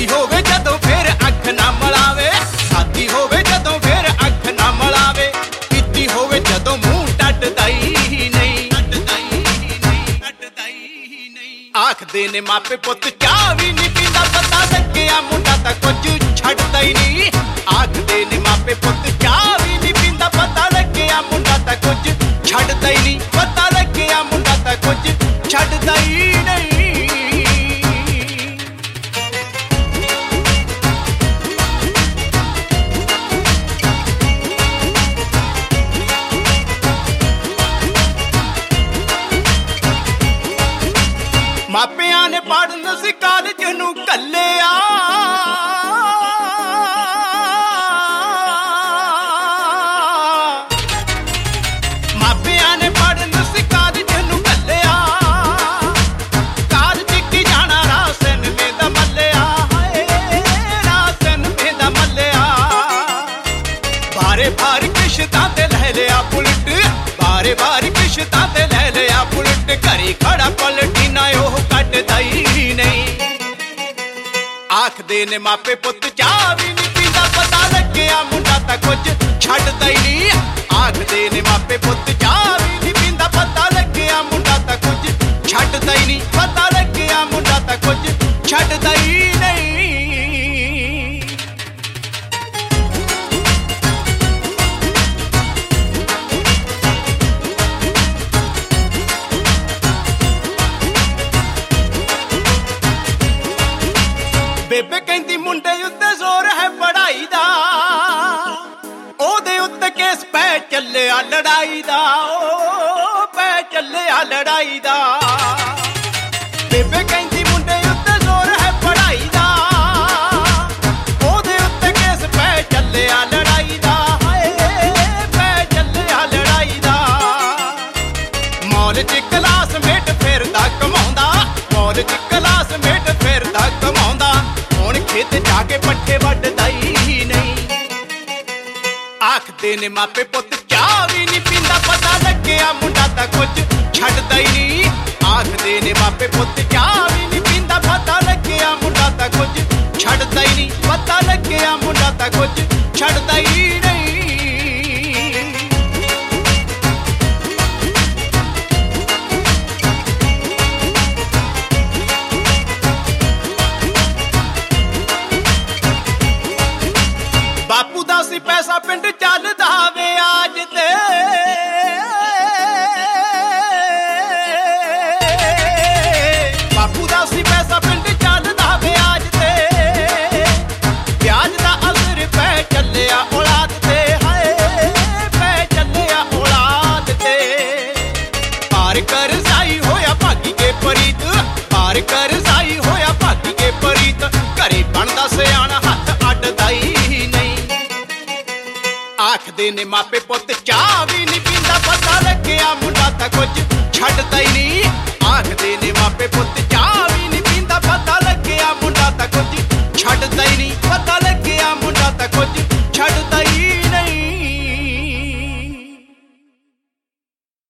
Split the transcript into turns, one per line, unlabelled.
ਸਾਦੀ ਹੋਵੇ ਜਦੋਂ ਫੇਰ ਅੱਖ ਨਾ ਮਲਾਵੇ, ਸਾਦੀ ਹੋਵੇ ਜਦੋਂ ਫੇਰ ਅੱਖ ਨਾ ਮਲਾਵੇ, ਪੀਤੀ ਹੋਵੇ ਜਦੋਂ ਮੂੰਹ ਟੱਟਦਾ ਹੀ ਨਹੀਂ, ਟੱਟਦਾ ਹੀ ਨਹੀਂ, ਟੱਟਦਾ ਹੀ ਨਹੀਂ। ਆਖਦੇ ਨੇ ਮਾਪੇ ਪੁੱਤ ਚਾਹ ਵੀ ਨਹੀਂ ਪੀਂਦਾ, ਪਤਾ ਲੱਗਿਆ ਮੁੰਡਾ ਤਾਂ ਕੁਝ ਛੱਡਦਾ ਹੀ ਨਹੀਂ। ਆਖਦੇ ਨੇ ਮਾਪੇ ਪੁੱਤ ਚਾਹ ਵੀ ਨਹੀਂ ਪੀਂਦਾ, ਪਤਾ ਲੱਗਿਆ ਮੁੰਡਾ ਤਾਂ ਕੁਝ ਛੱਡਦਾ ਹੀ ਨਹੀਂ, ਪਤਾ ਲੱਗਿਆ ਮੁੰਡਾ ਤਾਂ ਕੁਝ ਛੱਡਦਾ ਹੀ ਨਹੀਂ। ਮਾਪਿਆਂ ਨੇ ਪੜ੍ਹਨ ਸੀ ਕਾਲਜ ਨੂੰ ਘੱਲਿਆ, ਮਾਪਿਆਂ ਨੇ ਪੜ੍ਹਨ ਸੀ ਕਾਲਜ ਨੂੰ ਘੱਲਿਆ, ਕਾਲਜ ਕੀ ਜਾਣਾ ਰਾਸਨ ਮੇ ਦਾ ਮੱਲਿਆ, ਹਾਏ ਰਾਸਨ ਮੇ ਦਾ ਮੱਲਿਆ। ਬਾਰੇ ਬਾਰ ਕਿਸ਼ਤਾਂ ਤੇ ਲੈ ਲਿਆ ਬੁਲਟ, ਬਾਰੇ ਬਾਰ ਕਿਸ਼ਤਾਂ ਤੇ ਲੈ ਲਿਆ ਬੁਲਟ, ਘਰੇ ਖੜਾ ਪਲਟੀ ਨਾ ਉਹ ਕੱਢਦਾ ਹੀ ਨਹੀਂ। ਆਖਦੇ ਨੇ ਮਾਪੇ ਪੁੱਤ ਚਾਹ ਵੀ ਨਹੀਂ ਪੀਂਦਾ, ਪਤਾ ਲੱਗਿਆ ਮੁੰਡਾ ਤਾਂ ਕੁਝ ਛੱਡਦਾ ਹੀ ਨਹੀਂ। ਆਖਦੇ ਨੇ ਮਾਪੇ ਪੁੱਤ ਚਾਹ ਵੀ ਨਹੀਂ ਪੀਂਦਾ, ਪਤਾ ਲੱਗਿਆ ਮੁੰਡਾ ਤਾਂ ਕੁਝ ਛੱਡਦਾ ਹੀ ਨਹੀਂ, ਪਤਾ ਲੱਗਿਆ ਮੁੰਡਾ ਤਾਂ ਕੁਝ ਛੱਡਦਾ ਹੀ ਨਹੀਂ। ਬੇਬੇ ਕਹਿੰਦੀ ਮੁੰਡੇ ਉੱਤੇ ਜ਼ੋਰ ਹੈ ਪੜ੍ਹਾਈ ਦਾ, ਉਹਦੇ ਉੱਤੇ ਕੇਸ ਪੈ ਚੱਲਿਆ ਲੜਾਈ ਦਾ, ਉਹ ਪੈ ਚੱਲਿਆ ਲੜਾਈ ਦਾ। ਬੇਬੇ ਕਹਿੰਦੀ ਮੁੰਡੇ ਉੱਤੇ ਜ਼ੋਰ ਹੈ ਪੜ੍ਹਾਈ ਦਾ, ਉਹਦੇ ਉੱਤੇ ਕੇਸ ਪੈ ਚੱਲਿਆ ਲੜਾਈ ਦਾ, ਹਾਏ ਪੈ ਚੱਲਿਆ ਲੜਾਈ ਦਾ। ਮੌਲ 'ਚ ਕਲਾਸਮੇਟ ਫਿਰਦਾ ਕਮਾਉਂਦਾ, ਮੌਲ 'ਚ ਕਲਾਸਮੇਟ ਫਿਰਦਾ ਕਮਾਉਂਦਾ, ਹੁਣ ਖੇਤ ਜਾ ਕੇ ਪੱਠੇ ਵੱਢਦਾ ਹੀ ਨਹੀਂ। ਆਖਦੇ ਨੇ ਮਾਪੇ ਪੁੱਤ ਚਾਹ ਵੀ ਨਹੀਂ ਪੀਂਦਾ, ਪਤਾ ਲੱਗਿਆ ਮੁੰਡਾ ਤਾਂ ਕੁਝ ਛੱਡਦਾ ਹੀ ਨਹੀਂ। ਆਖਦੇ ਨੇ ਮਾਪੇ ਪੁੱਤ ਚਾਹ ਵੀ ਨਹੀਂ ਪੀਂਦਾ, ਪਤਾ ਲੱਗਿਆ ਮੁੰਡਾ ਤਾਂ ਕੁਝ ਛੱਡਦਾ ਹੀ ਨਹੀਂ, ਪਤਾ ਲੱਗਿਆ ਮੁੰਡਾ ਤਾਂ ਕੁਝ ਛੱਡਦਾ ਹੀ ਨਹੀਂ। ਬਾਪੂ ਦਾ ਸੀ ਪੈਸਾ ਪਿੰਡ ਚੱਲਦਾ ਵਿਆਜ ਤੇ, ਬਾਪੂ ਦਾ ਸੀ ਪੈਸਾ ਪਿੰਡ ਚੱਲਦਾ ਵਿਆਜ ਤੇ, ਵਿਆਜ ਦਾ ਅਸਰ ਪੈ ਚੱਲਿਆ ਔਲਾਦ ਤੇ, ਹਾਏ ਪੈ ਚੱਲਿਆ ਔਲਾਦ ਤੇ। ਪਾਰ ਕਰਜ਼ਾਈ ਹੋਇਆ ਭਾਗੀ ਕੇ ਪਰੀਤ, ਪਾਰ ਕਰਜ਼ਾਈ ਹੋਇਆ ਭਾਗੀ ਕੇ ਪਰੀਤ, ਘਰੇ ਬਣਦਾ ਸਿਆਣਾ ਹੱਥ ਅੱਡਦਾ ਹੀ ਨਹੀਂ। ਆਖਦੇ ਨੇ ਮਾਪੇ ਪੁੱਤ ਚਾਹ ਵੀ ਨਹੀਂ ਪੀਂਦਾ, ਪਤਾ ਲੱਗਿਆ ਮੁੰਡਾ